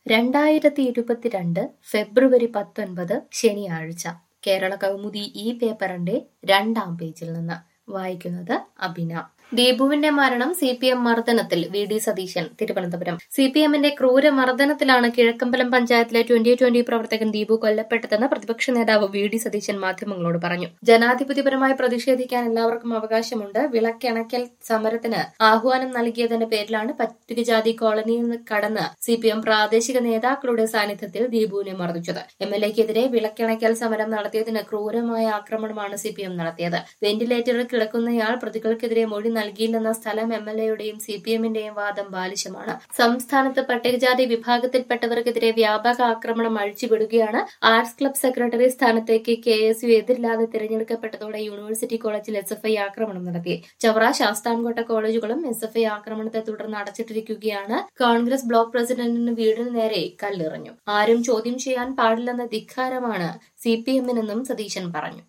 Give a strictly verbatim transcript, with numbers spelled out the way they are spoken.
രണ്ടായിരത്തി ഇരുപത്തിരണ്ട് ഫെബ്രുവരി പത്തൊൻപത് ശനിയാഴ്ച കേരള കൗമുദി ഈ പേപ്പറിന്റെ രണ്ടാം പേജിൽ നിന്ന് വായിക്കുന്നത് അഭിന. ദീപുവിന്റെ മരണം സി പി എം മർദ്ദനത്തിൽ V D Satheesan Thiruvananthapuram. C P എമ്മിന്റെ ക്രൂര മർദ്ദനത്തിലാണ് കിഴക്കമ്പലം പഞ്ചായത്തിലെ ട്വന്റി ട്വന്റി പ്രവർത്തകൻ ദീപു കൊല്ലപ്പെട്ടതെന്ന് പ്രതിപക്ഷ നേതാവ് വി ഡി സതീശൻ മാധ്യമങ്ങളോട് പറഞ്ഞു. ജനാധിപത്യപരമായി പ്രതിഷേധിക്കാൻ എല്ലാവർക്കും അവകാശമുണ്ട്. വിളക്കണക്കൽ സമരത്തിന് ആഹ്വാനം നൽകിയതിന്റെ പേരിലാണ് പട്ടികജാതി കോളനിയിൽ കടന്ന് സി പി എം പ്രാദേശിക നേതാക്കളുടെ സാന്നിധ്യത്തിൽ ദീപുവിനെ മർദ്ദിച്ചത്. എം എൽ എക്കെതിരെ വിളക്കണക്കൽ സമരം നടത്തിയതിന് ക്രൂരമായ ആക്രമണമാണ് സി പി എം നടത്തിയത്. വെന്റിലേറ്ററിൽ കിടക്കുന്നയാൾ പ്രതികൾക്കെതിരെ മൊഴി നൽകിയില്ലെന്ന സ്ഥലം എം എൽ എയുടെയും സി പി എമ്മിന്റെയും വാദം ബാലിശമാണ്. സംസ്ഥാനത്ത് പട്ടികജാതി വിഭാഗത്തിൽപ്പെട്ടവർക്കെതിരെ വ്യാപക ആക്രമണം അഴിച്ചുവിടുകയാണ്. ആർട്സ് ക്ലബ് സെക്രട്ടറി സ്ഥാനത്തേക്ക് കെ എസ് യു എതിരില്ലാതെ തിരഞ്ഞെടുക്കപ്പെട്ടതോടെ യൂണിവേഴ്സിറ്റി കോളേജിൽ എസ് എഫ് ഐ ആക്രമണം നടത്തി. ചവറ, ശാസ്താംകോട്ട കോളേജുകളും എസ് എഫ് ഐ ആക്രമണത്തെ തുടർന്ന് അടച്ചിട്ടിരിക്കുകയാണ്. കോൺഗ്രസ് ബ്ലോക്ക് പ്രസിഡന്റിന് വീടിന് നേരെ കല്ലെറിഞ്ഞു. ആരും ചോദ്യം ചെയ്യാൻ പാടില്ലെന്ന ധിക്കാരമാണ് സി പി എമ്മിനെന്നും സതീശൻ പറഞ്ഞു.